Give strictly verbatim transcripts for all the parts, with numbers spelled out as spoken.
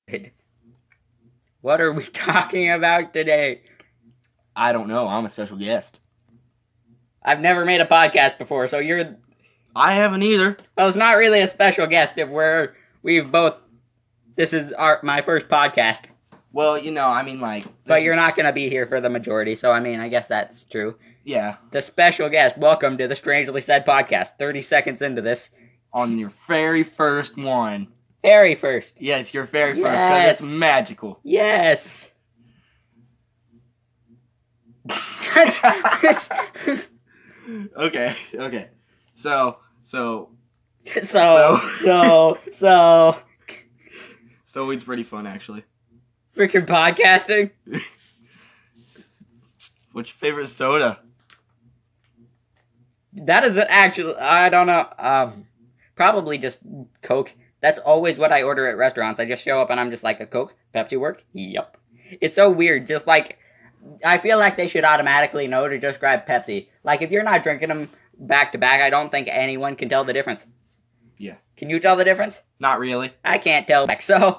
What are we talking about today? I don't know. I'm a special guest. I've never made a podcast before, so you're... I haven't either. Well, it's not really a special guest if we're... We've both... This is our my first podcast. Well, you know, I mean, like... But you're not going to be here for the majority, so, I mean, I guess that's true. Yeah. The special guest, welcome to the Strangely Said podcast. thirty seconds into this. On your very first one. Very first. Yes, your very first. Yes. Because it's magical. Yes. okay, okay. So, so... So, so, so... So it's pretty fun, actually. Freaking podcasting? What's your favorite soda? That is actually, I don't know, um, probably just Coke. That's always what I order at restaurants. I just show up and I'm just like, a Coke? Pepsi work? Yup. It's so weird, just like, I feel like they should automatically know to just grab Pepsi. Like, if you're not drinking them back to back, I don't think anyone can tell the difference. Yeah. Can you tell the difference? Not really. I can't tell, so...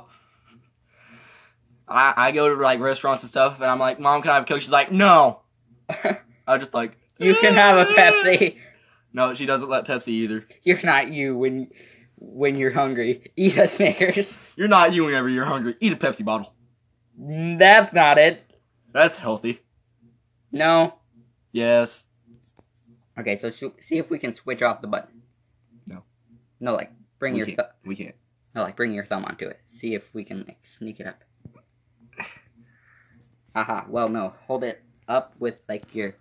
I, I go to, like, restaurants and stuff, and I'm like, Mom, can I have a Coke? She's like, no. I just like... You can have a Pepsi. No, she doesn't let Pepsi either. You're not you when when you're hungry. Eat a Snickers. You're not you whenever you're hungry. Eat a Pepsi bottle. That's not it. That's healthy. No. Yes. Okay, so sh- see if we can switch off the button. No. No, like, bring We your can't. thumb. We can't. No, like, bring your thumb onto it. See if we can, like, sneak it up. Haha, well, no. Hold it up with, like, your...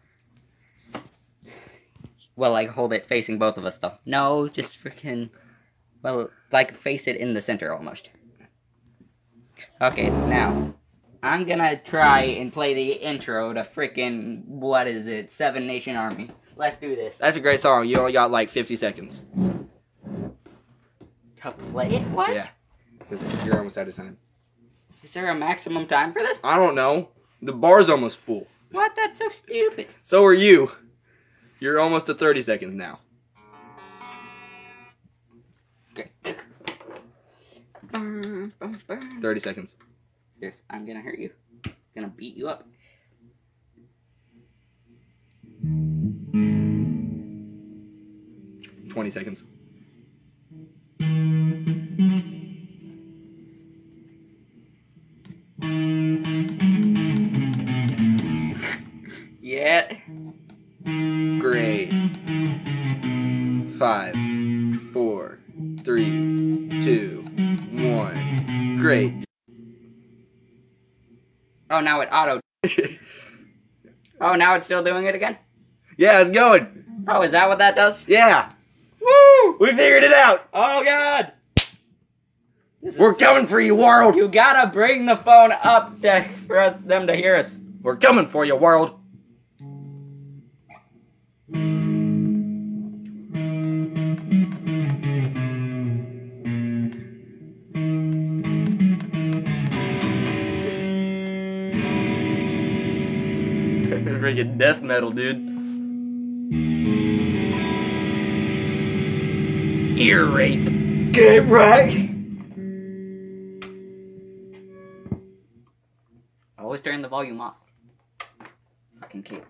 Well, like, hold it facing both of us, though. No, just freaking... Well, like, face it in the center, almost. Okay, now... I'm gonna try and play the intro to freaking... What is it? Seven Nation Army. Let's do this. That's a great song. You only got, like, fifty seconds. To play it? What? Yeah. Because you're almost out of time. Is there a maximum time for this? I don't know. The bar's almost full. What? That's so stupid. So are you. You're almost to thirty seconds now. Okay. thirty seconds. Serious, I'm gonna hurt you. I'm gonna beat you up. twenty seconds. Yeah. Great. Five, four, three, two, one. Great. Oh, now it auto. Oh, now it's still doing it again? Yeah, it's going. Oh, is that what that does? Yeah. Woo! We figured it out. Oh, God! This is We're so- coming for you, world. You gotta bring the phone up to, for us, them to hear us. We're coming for you, world. Freaking death metal, dude. Ear rape. Get right! Always turn the volume off. Fucking cable.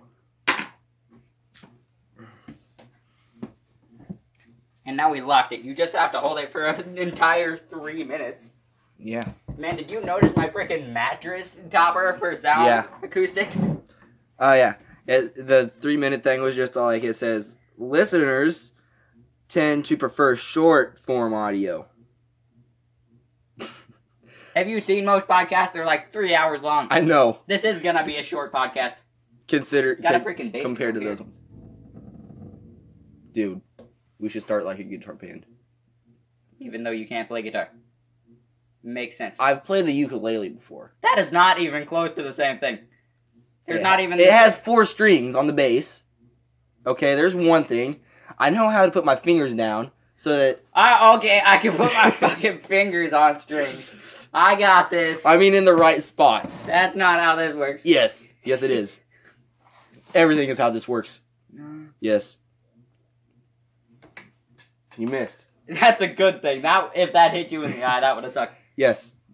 And now we locked it. You just have to hold it for an entire three minutes. Yeah. Man, did you notice my freaking mattress topper for sound Yeah. acoustics? Oh, yeah. It, the three-minute thing was just all like it says, listeners tend to prefer short-form audio. Have you seen most podcasts? They're like three hours long. I know. This is gonna be a short podcast. Consider Got a con- freaking bass compared to drum those ones. Dude, we should start like a guitar band. Even though you can't play guitar. Makes sense. I've played the ukulele before. That is not even close to the same thing. There's It- not even... It the has same- four strings on the bass. Okay, there's one thing. I know how to put my fingers down so that... I, okay, I can put my fucking fingers on strings. I got this. I mean in the right spots. That's not how this works. Yes. Yes, it is. Everything is how this works. Yes. You missed. That's a good thing. That if that hit you in the eye, that would have sucked. Yes.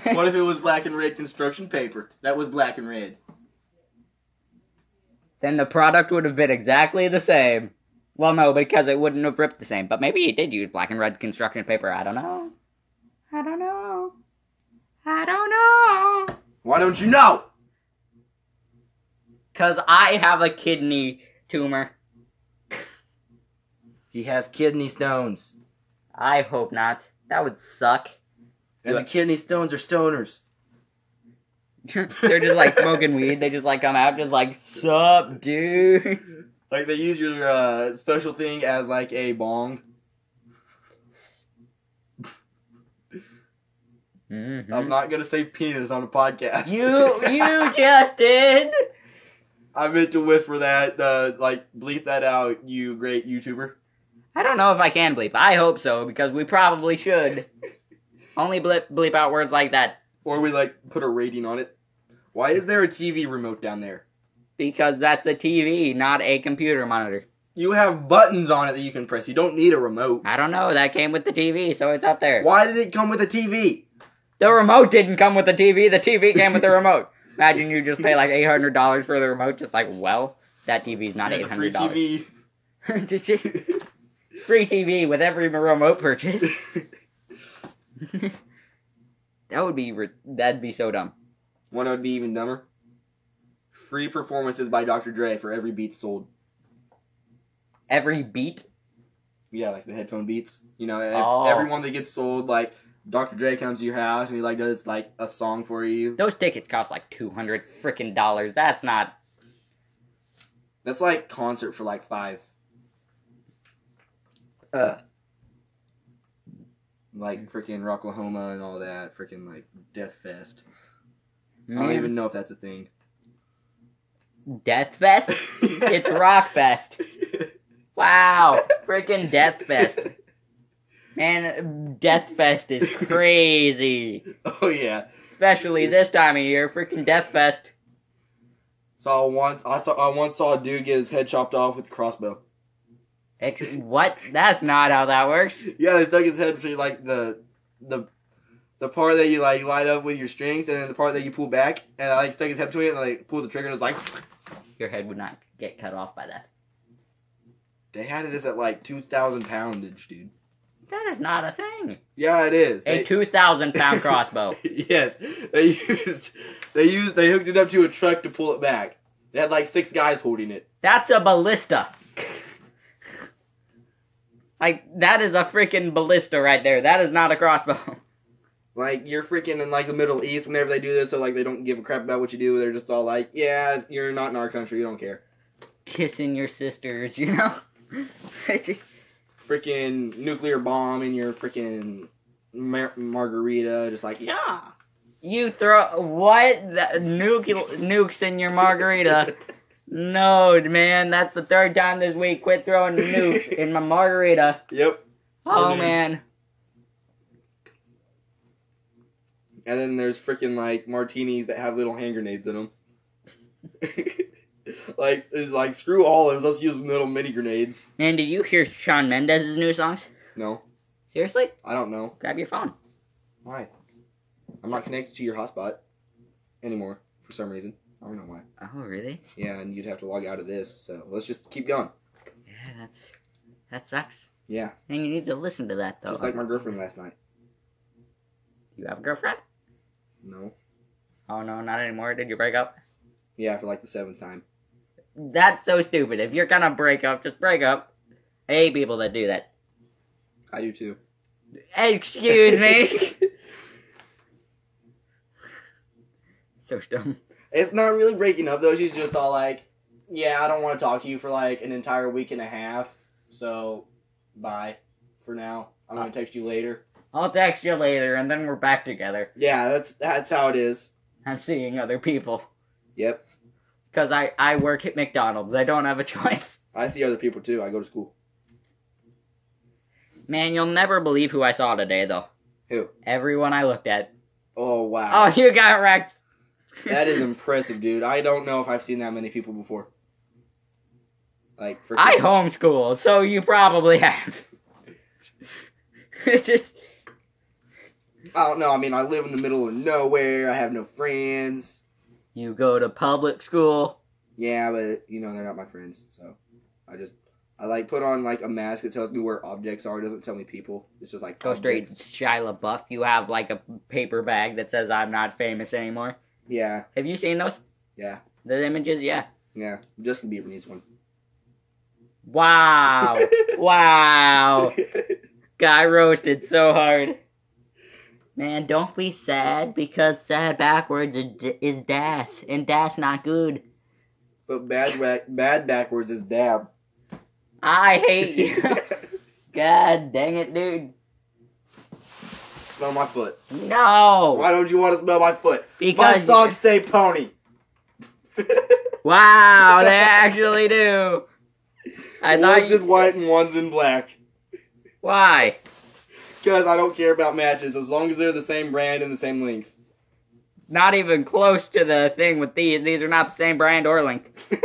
What if it was black and red construction paper? That was black and red. Then the product would have been exactly the same. Well, no, because it wouldn't have ripped the same. But maybe he did use black and red construction paper. I don't know. I don't know. I don't know. Why don't you know? Because I have a kidney tumor. He has kidney stones. I hope not. That would suck. And the kidney stones are stoners. They're just like smoking weed. They just like come out just like, sup, dude. Like they use your uh, special thing as like a bong. Mm-hmm. I'm not gonna say penis on a podcast. You, you just did. I meant to whisper that, uh, like bleep that out, you great YouTuber. I don't know if I can bleep. I hope so, because we probably should. Only bleep, bleep out words like that. Or we like put a rating on it. Why is there a T V remote down there? Because that's a T V, not a computer monitor. You have buttons on it that you can press. You don't need a remote. I don't know. That came with the T V, so it's up there. Why did it come with a T V? The remote didn't come with the T V. The T V came with the remote. Imagine you just pay like eight hundred dollars for the remote. Just like, well, that T V's not eight hundred dollars. Free T V. Free T V with every remote purchase. That would be, that'd be so dumb. One would be even dumber. Free performances by Doctor Dre for every beat sold. Every beat? Yeah, like the headphone beats. You know, Oh. every one that gets sold, like Doctor Dre comes to your house and he like does like a song for you. Those tickets cost like two hundred freaking dollars. That's not... That's like concert for like five. Uh. Like freaking Rocklahoma and all that. Freaking like Death Fest. I Man. don't even know if that's a thing. Death Fest? It's Rock Fest. Wow. Freaking Death Fest. Man, Death Fest is crazy. Oh yeah. Especially this time of year. Freaking Death Fest. Saw once I saw I once saw a dude get his head chopped off with a crossbow. Ex- what? That's not how that works. Yeah, they stuck his head between like the the the part that you like light up with your strings and then the part that you pull back, and I like stuck his head between it and like pulled the trigger and it was like Your head would not get cut off by that. they had this at like two thousand poundage, dude. That is not a thing. Yeah, it is. A They- two thousand pound crossbow. Yes, they used they used they hooked it up to a truck to pull it back. They had like six guys holding it. That's a ballista. Like, that is a freaking ballista right there. That is not a crossbow. Like you're freaking in like the Middle East whenever they do this, so like they don't give a crap about what you do. They're just all like, yeah, you're not in our country, you don't care. Kissing your sisters, you know? Freaking nuclear bomb in your freaking mar- margarita, just like yeah. You throw what? The, nuke, nukes in your margarita? No, man, that's the third time this week. Quit throwing nukes in my margarita. Yep. Oh Nukes. man, And then there's freaking like martinis that have little hand grenades in them. like, it's like screw olives. Let's use little mini grenades. man, did you hear Shawn Mendes' new songs? No, Seriously? I don't know Grab your phone. why. I'm not connected to your hotspot anymore for some reason. I don't know why. Oh really? Yeah, and you'd have to log out of this. So let's just keep going. Yeah, that's that sucks. Yeah, And you need to listen to that though. just like my girlfriend last night. You have a girlfriend? No. Oh no, not anymore. Did you break up? Yeah, for like the seventh time. That's so stupid. If you're gonna break up, just break up. I hate people that do that. I do too. Excuse me. So dumb. It's not really breaking up though. She's just all like, "Yeah, I don't want to talk to you for like an entire week and a half. So, bye for now. I'm gonna text you later." I'll text you later, and then we're back together. Yeah, that's that's how it is. I'm seeing other people. Yep. Because I, I work at McDonald's. I don't have a choice. I see other people too. I go to school. Man, you'll never believe who I saw today, though. Who? Everyone I looked at. Oh wow. Oh, you got wrecked. That is impressive, dude. I don't know if I've seen that many people before. Like, for I homeschool, so you probably have. It's just... I don't know. I mean, I live in the middle of nowhere. I have no friends. You go to public school. Yeah, but you know they're not my friends, so I just I like put on like a mask that tells me where objects are. It doesn't tell me people. It's just like Go straight objects. Shia LaBeouf. You have like a paper bag that says I'm not famous anymore. Yeah, Have you seen those? yeah, The images? Yeah. yeah. Justin Bieber needs one. Wow. Wow. Guy roasted so hard. Man, don't be sad because sad backwards is das, and das not good. But bad back, bad backwards is dab. I hate you. God dang it, dude. Smell my foot. No. Why don't you want to smell my foot? Because my socks say pony. Wow, they actually do. I thought One's you... in white and one's in black. Why? Because I don't care about matches as long as they're the same brand and the same length. Not even close to the thing with these. These are not the same brand or length.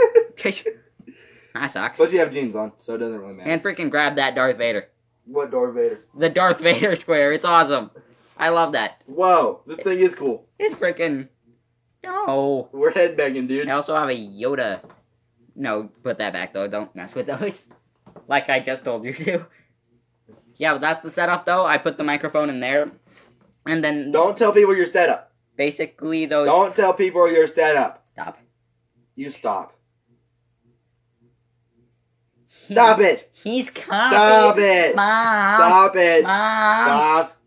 My socks. But you have jeans on, so it doesn't really matter. And freaking grab that Darth Vader. What Darth Vader? The Darth Vader square. It's awesome. I love that. Whoa, this thing is cool. It's freaking... No. We're headbanging, dude. I also have a Yoda. No, put that back, though. Don't mess with those. Like I just told you to. Yeah, but that's the setup, though. I put the microphone in there. And then... Don't tell people your setup. Basically, those... Don't tell people your setup. Stop. You stop. Stop it! He's coming. Stop it! Mom. Stop it! Mom. Stop.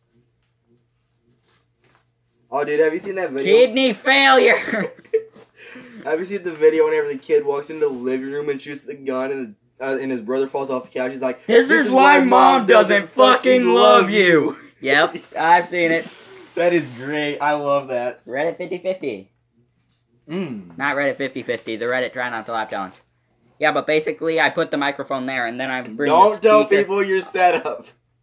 Oh, dude, have you seen that video? Kidney failure. Have you seen the video whenever the kid walks into the living room and shoots the gun and, uh, and his brother falls off the couch? He's like, This, this is, is why mom doesn't fucking love you. Yep, I've seen it. That is great. I love that. Reddit fifty fifty. Mm. Not Reddit fifty fifty, the Reddit Try Not to Laugh Challenge. Yeah, but basically, I put the microphone there, and then I bring Don't the tell speaker. people your setup.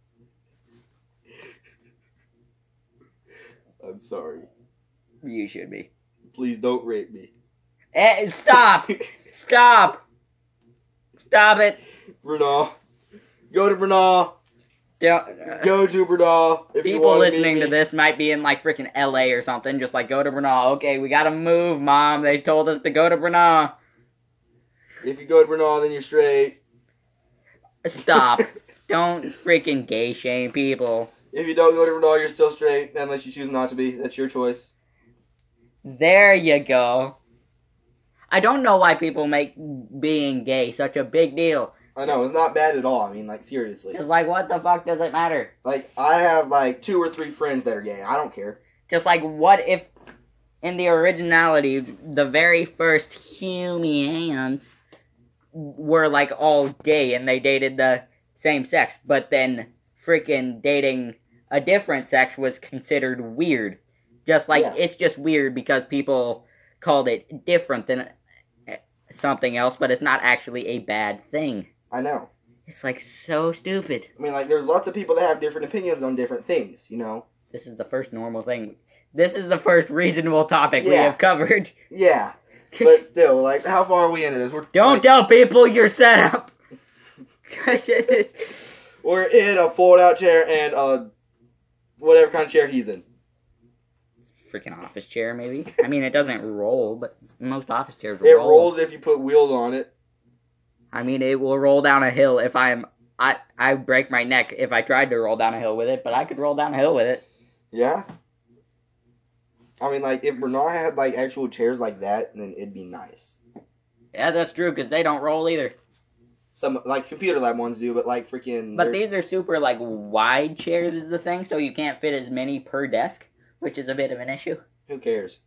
I'm sorry. You should be. Please don't rape me. Eh, stop! Stop! Stop it! Brunel. Go to Brunel. Don't, Go to Brunel. If you people want listening meet to me. this might be in, like, freaking L A or something. Just, like, go to Brunel. Okay, we gotta move, Mom. They told us to go to Brunel. If you go to Brunel, then you're straight. Stop. Don't freaking gay shame people. If you don't go to Brunel, you're still straight, unless you choose not to be. That's your choice. There you go. I don't know why people make being gay such a big deal. I know, it's not bad at all. I mean, like, seriously. It's like, what the fuck does it matter? Like, I have, like, two or three friends that are gay. I don't care. Just like, what if, in the originality, the very first humans were, like, all gay and they dated the same sex, but then freaking dating a different sex was considered weird. Just like, Yeah. it's just weird because people called it different than something else, but it's not actually a bad thing. I know. It's like so stupid. I mean, like, there's lots of people that have different opinions on different things, you know? This is the first normal thing. This is the first reasonable topic we Yeah. have covered. Yeah. But still, like, how far are we into this? We're, Don't like, tell people your setup. we're in a fold-out chair and a whatever kind of chair he's in. Freaking office chair, maybe. I mean, it doesn't roll, but most office chairs It roll. rolls if you put wheels on it. I mean, it will roll down a hill if I'm. I I break my neck if I tried to roll down a hill with it, but I could roll down a hill with it. Yeah. I mean, like, if Bernard had, like, actual chairs like that, then it'd be nice. Yeah, that's true, because they don't roll either. Some, like, computer lab ones do, but, like, freaking... But they're- these are super, like, wide chairs is the thing, so you can't fit as many per desk, which is a bit of an issue. Who cares?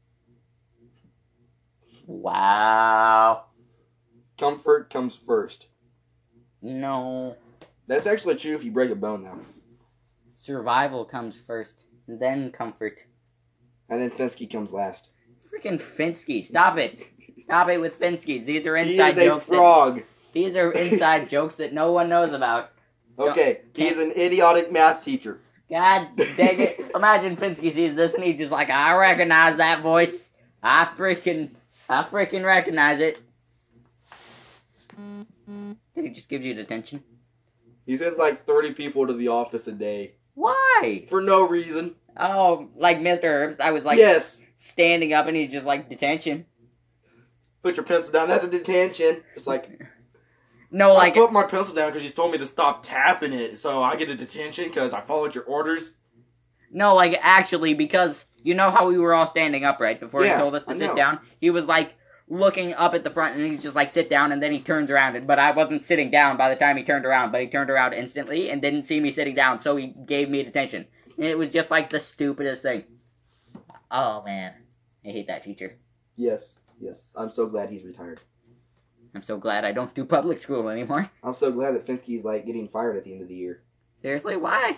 Wow. Comfort comes first. No. That's actually true if you break a bone, though. Survival comes first, then comfort. And then Finsky comes last. Freaking Finsky, stop it. Stop it with Finskys. These are He inside is a jokes. That, frog. these are inside jokes that no one knows about. Okay, he's Can't- an idiotic math teacher. God dang it. Imagine Finsky sees this and he's just like, I recognize that voice. I freaking, I freaking recognize it. Did he just give you detention? He sends like thirty people to the office a day. Why? For no reason. Oh, like Mister Herbst, I was like yes. standing up and he's just like, detention. Put your pencil down. That's a detention. It's like, no, like I put my pencil down because you told me to stop tapping it, so I get a detention because I followed your orders. No, like actually, because you know how we were all standing up right before yeah, he told us to I sit know. down. He was like looking up at the front and he's just like sit down and then he turns around. And, but I wasn't sitting down by the time he turned around. But he turned around instantly and didn't see me sitting down, so he gave me detention. And it was just like the stupidest thing. Oh man, I hate that teacher. Yes, yes. I'm so glad he's retired. I'm so glad I don't do public school anymore. I'm so glad that Finsky's like getting fired at the end of the year. Seriously, why?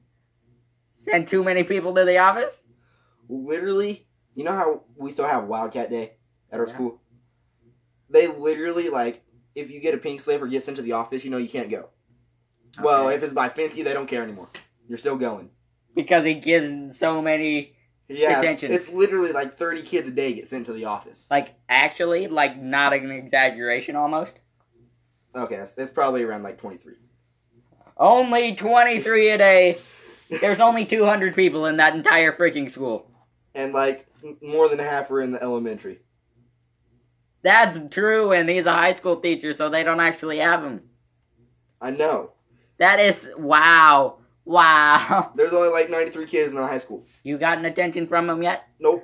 Send too many people to the office? Literally, you know how we still have Wildcat Day at our Yeah. school? They literally, like, if you get a pink slip or get sent to the office, you know you can't go. Okay. Well, if it's by Finsky, they don't care anymore. You're still going. Because he gives so many, Yeah, it's, Detention. it's literally like thirty kids a day get sent to the office. like, actually, like, not an exaggeration almost. Okay, it's, it's probably around like twenty-three. Only twenty-three a day. There's only two hundred people in that entire freaking school. And like m- more than half are in the elementary. That's true, and he's a high school teacher, so they don't actually have him. I know. That is, wow. Wow. There's only like ninety-three kids in the high school. You gotten attention from him yet? Nope.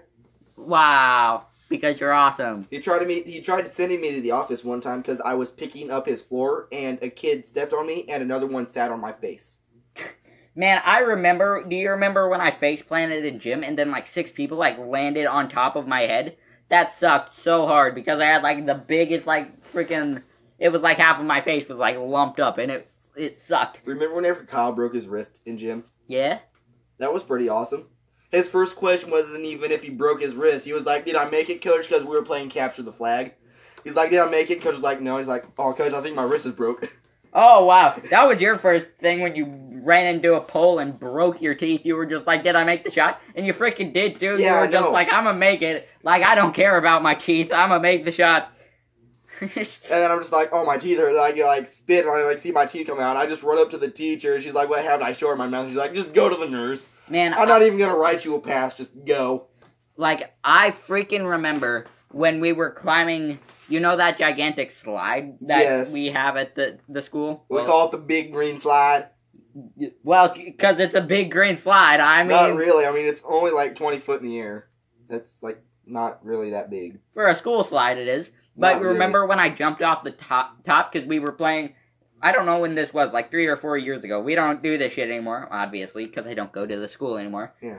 Wow. Because you're awesome. He tried to me. He tried sending me to the office one time because I was picking up his floor and a kid stepped on me and another one sat on my face. Man, I remember, do you remember when I face planted in gym and then like six people like landed on top of my head? That sucked so hard because I had like the biggest like freaking, it was like half of my face was like lumped up and it it sucked. Remember whenever Kyle broke his wrist in gym? Yeah? That was pretty awesome. His first question wasn't even if he broke his wrist. He was like, "Did I make it, coach?" Because we were playing capture the flag. He's like, "Did I make it?" Coach was like, "No." He's like, "Oh, coach, I think my wrist is broke." Oh wow, that was your first thing when you ran into a pole and broke your teeth. You were just like, "Did I make the shot?" And you freaking did too. Yeah, you were I just know. like, "I'm gonna make it." Like I don't care about my teeth. I'm gonna make the shot. And then I'm just like, "Oh, my teeth are." And I get like spit and I like see my teeth come out. I just run up to the teacher and she's like, "What happened?" I show her my mouth. She's like, "Just go to the nurse. Man, I'm not even gonna write you a pass. Just go." like I freaking remember when we were climbing. You know that gigantic slide that Yes. we have at the the school. We Well, call it the big green slide. well, because it's a big green slide. I mean, Not really. I mean, it's only like twenty foot in the air. That's like not really that big. for a school slide, it is. But Not really. remember when I jumped off the top top because we were playing. I don't know when this was, like three or four years ago. We don't do this shit anymore, obviously, because I don't go to the school anymore. Yeah.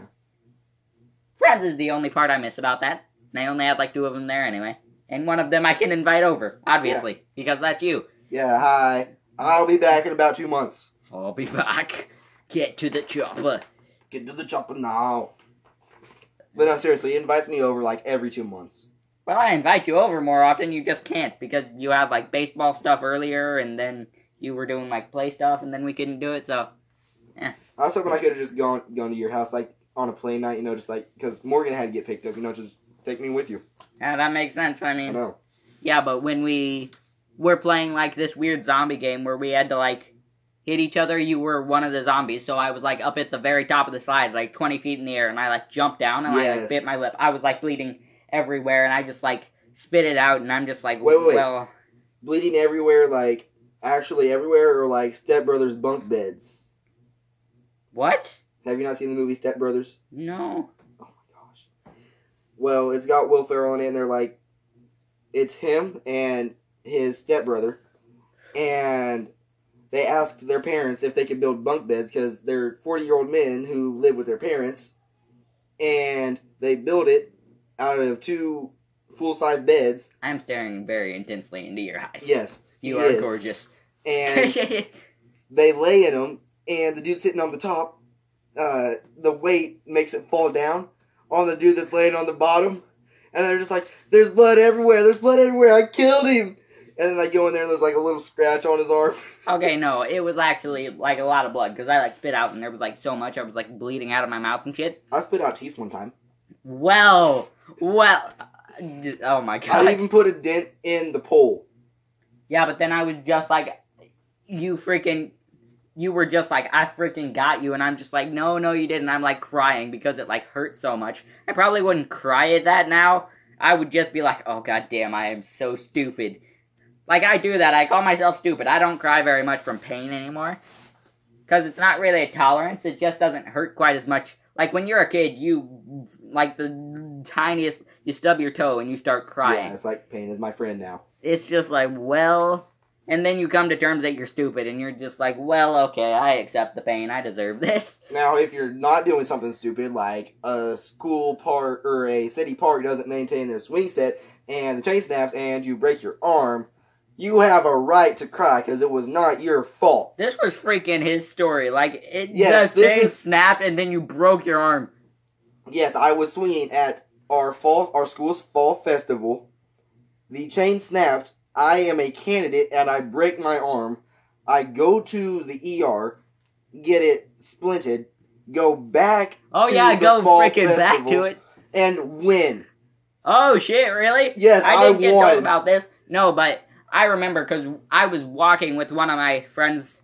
Friends is the only part I miss about that. And I only had like two of them there anyway. And one of them I can invite over, obviously, because that's you. Yeah. Hi. I'll be back in about two months. I'll be back. Get to the chopper. Get to the chopper now. But no, seriously, he invites me over like every two months. Well, I invite you over more often, you just can't, because you had like baseball stuff earlier, and then you were doing like play stuff, and then we couldn't do it, so. I was hoping I could have just gone gone to your house like on a play night, you know, just like because Morgan had to get picked up, you know, just take me with you. Yeah, that makes sense. I I mean, know. yeah, but when we were playing like this weird zombie game where we had to like hit each other, you were one of the zombies, so I was like up at the very top of the slide, like twenty feet in the air, and I like jumped down and I like Yes. bit my lip. I was like bleeding everywhere, and I just like spit it out, and I'm just like, Wait, wait, wait. well, Bleeding everywhere, like actually everywhere, or like Step Brothers bunk beds. what? Have you not seen the movie Step Brothers? No. Oh my gosh. Well, it's got Will Ferrell in it, and they're like, it's him and his stepbrother, and they asked their parents if they could build bunk beds because they're forty-year-old men who live with their parents, and they built it out of two full-size beds. I'm staring very intensely into your eyes. Yes, You he are is. gorgeous. And they lay in them, and the dude sitting on the top, uh, the weight makes it fall down on the dude that's laying on the bottom. And they're just like, there's blood everywhere, there's blood everywhere, I killed him! And then they go in there and there's like a little scratch on his arm. Okay, no, it was actually like a lot of blood because I like spit out and there was like so much I was like bleeding out of my mouth and shit. I spit out teeth one time. Well, well, oh my god. I even put a dent in the pole. Yeah, but then I was just like, you freaking, you were just like, I freaking got you, and I'm just like, no, no, you didn't. I'm like crying because it like hurt so much. I probably wouldn't cry at that now. I would just be like, oh god damn, I am so stupid. Like, I do that. I call myself stupid. I don't cry very much from pain anymore. Because it's not really a tolerance. It just doesn't hurt quite as much. Like, when you're a kid, you, like, the tiniest, you stub your toe and you start crying. Yeah, it's like pain is my friend now. It's just like, well... And then you come to terms that you're stupid, and you're just like, well, okay, I accept the pain. I deserve this. Now, if you're not doing something stupid, like a school park or a city park doesn't maintain their swing set, and the chain snaps and you break your arm, you have a right to cry because it was not your fault. This was freaking his story. Like, it, yes, the chain is, snapped and then you broke your arm. Yes, I was swinging at our fall, our school's fall festival. The chain snapped. I am a candidate and I break my arm. I go to the E R, get it splinted, go back oh, to yeah, the go fall freaking back to it. And win. Oh, shit, really? Yes, I didn't I get won. told about this. No, but I remember because I was walking with one of my friends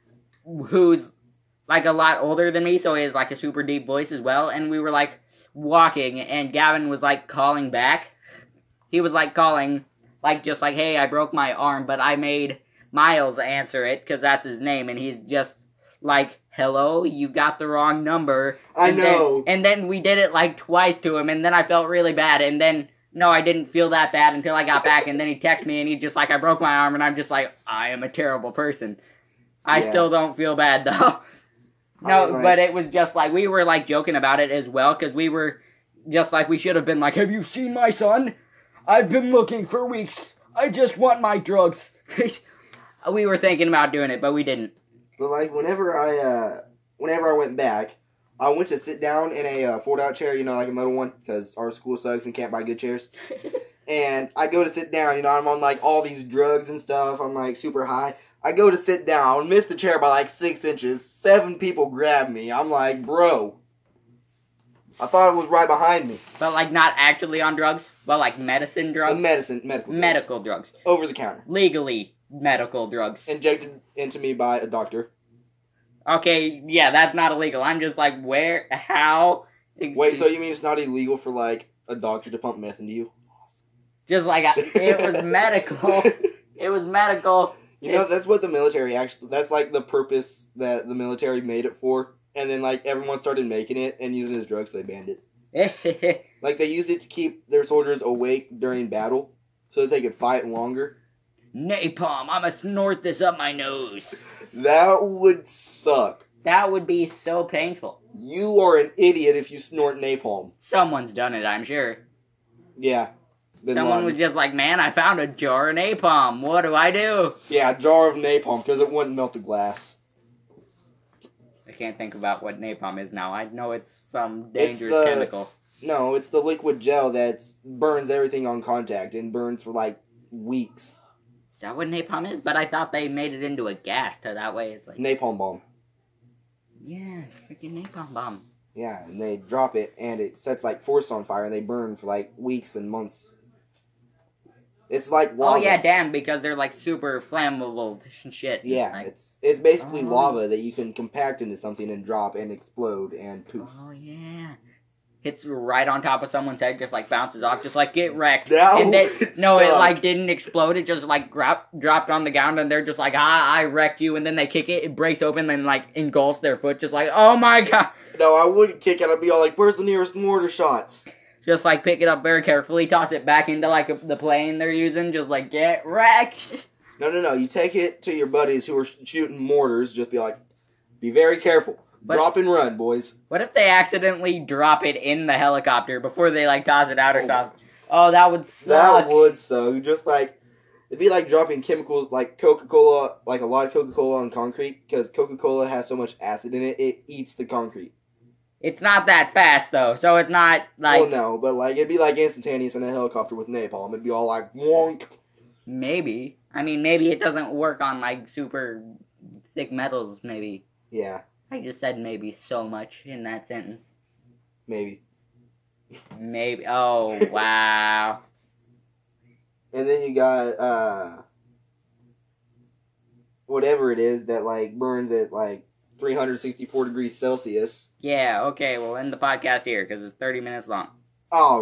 who's like a lot older than me, so he has like a super deep voice as well, and we were like walking, and Gavin was like calling back. He was like calling, like just like, hey, I broke my arm, but I made Miles answer it, because that's his name, and he's just like, hello, you got the wrong number. I and know. Then, and then we did it like twice to him, and then I felt really bad, and then, no, I didn't feel that bad until I got back, and then he texted me, and he's just like, I broke my arm, and I'm just like, I am a terrible person. I Yeah. still don't feel bad, though. No, I mean, like, but it was just like, we were like joking about it as well, because we were just like, we should have been like, have you seen my son? I've been looking for weeks. I just want my drugs. We were thinking about doing it, but we didn't. But like whenever I uh, whenever I went back, I went to sit down in a uh, fold-out chair, you know, like a metal one, because our school sucks and can't buy good chairs. And I go to sit down, you know, I'm on like all these drugs and stuff. I'm like super high. I go to sit down, miss the chair by like six inches. Seven people grab me. I'm like, bro. I thought it was right behind me. But like not actually on drugs, but like medicine drugs. Uh, medicine, medical, drugs. Medical drugs. Over the counter. Legally medical drugs. Injected into me by a doctor. Okay, yeah, that's not illegal. I'm just like, where, how? Wait, so you mean it's not illegal for like a doctor to pump meth into you? Just like, it was medical. It was medical. You know, that's what the military actually, that's like the purpose that the military made it for. And then like everyone started making it and using it as drugs, so they banned it. Like they used it to keep their soldiers awake during battle so that they could fight longer. Napalm, I'ma snort this up my nose. That would suck. That would be so painful. You are an idiot if you snort napalm. Someone's done it, I'm sure. Yeah. Bin Someone Laden. was just like, man, I found a jar of napalm. What do I do? Yeah, a jar of napalm, because it wouldn't melt the glass. I can't think about what napalm is now. I know it's some dangerous the- chemical. No, it's the liquid gel that burns everything on contact and burns for like weeks. Is that what napalm is? But I thought they made it into a gas, so that way it's like... Napalm bomb. Yeah, freaking napalm bomb. Yeah, and they drop it and it sets like force on fire and they burn for like weeks and months. It's like lava. Oh yeah, damn, because they're like super flammable and shit. Yeah, like, it's it's basically Oh. lava that you can compact into something and drop and explode and poof. oh yeah. Hits right on top of someone's head, just like bounces off, just like get wrecked. That and then, would no, it suck. like didn't explode. It just like grab, dropped on the ground, and they're just like, ah, I wrecked you. And then they kick it, it breaks open, and like engulfs their foot, just like, oh my god. No, I wouldn't kick it. I'd be all like, "Where's the nearest mortar shots?" Just like pick it up very carefully, toss it back into like a, the plane they're using, just like get wrecked. No, no, no. You take it to your buddies who are sh- shooting mortars. Just be like, "Be very careful. But- Drop and run, boys." What if they accidentally drop it in the helicopter before they like toss it out or Oh. something? Oh, that would suck. That would suck. Just like it'd be like dropping chemicals like Coca Cola, like a lot of Coca Cola on concrete because Coca Cola has so much acid in it, it eats the concrete. It's not that fast though, so it's not like Well, no, but like it'd be like instantaneous in a helicopter with napalm. It'd be all like wonk. maybe. I mean, maybe it doesn't work on like super thick metals. Maybe Yeah, I just said maybe so much in that sentence. maybe. Maybe. Oh wow. And then you got uh whatever it is that like burns at like three hundred sixty-four degrees Celsius. Yeah, okay, we'll end the podcast here because it's thirty minutes long. Oh,